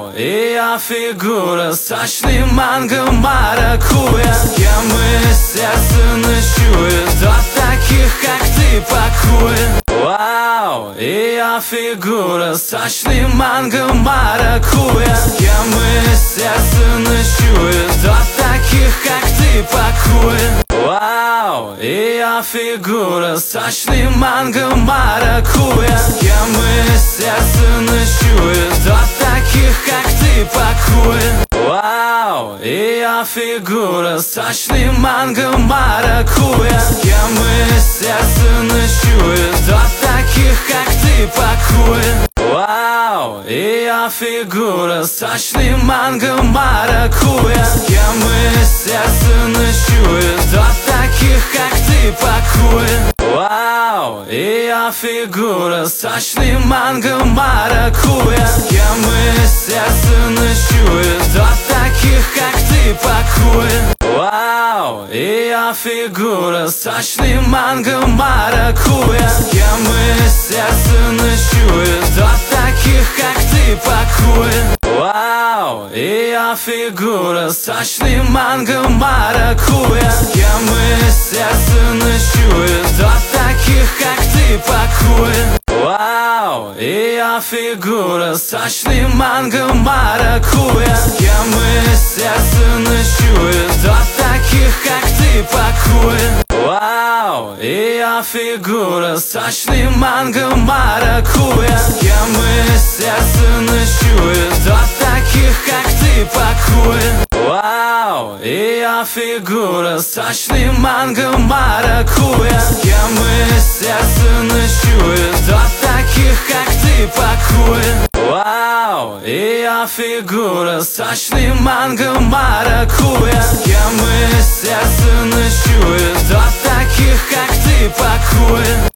Ее фигура сочный манго маракуйя. Я мы сердце ночует от таких, как ты, покоя. Вау, ее фигура сочный манго маракуйя. Я мы сердце ночует от таких, как ты, покоя. Вау, ее фигура сочный манго маракуйя. Я мы сердце ночует от таких, как ты, покоя. Вау, ее фигура сочный манго маракуйя. Я мы сердце ночует от таких, как ты, покоя. Вау, ее фигура сочный манго маракуйя. Я мы сердце ночует от таких, как ты, покоя. Вау, ее фигура сочный манго маракуйя. Я мы сердце ночует от таких, как ты, покоя. Вау, ее фигура сочный манго маракуйя. Я мы сердце ночует от таких, как ты, покоя. Вау, ее фигура сочный манго маракуйя. Я мы сердце ночует от таких, как ты, покоя. Вау, ее фигура сочный манго маракуйя. Я мы сердце ночует от таких, как ты, покоя. Вау, ее фигура сочный манго маракуйя. Я мы сердце ночует от таких, как ты, покоя. Вау, ее фигура сочный манго маракуйя. Я мы сердце ночует от таких, как ты, покоя. Вау, ее фигура сочный манго маракуйя. Я мы сердце ночует от таких, как ты, покоя.